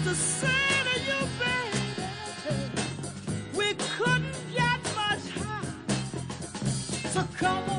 to say to you, baby, we couldn't get much higher. So come on.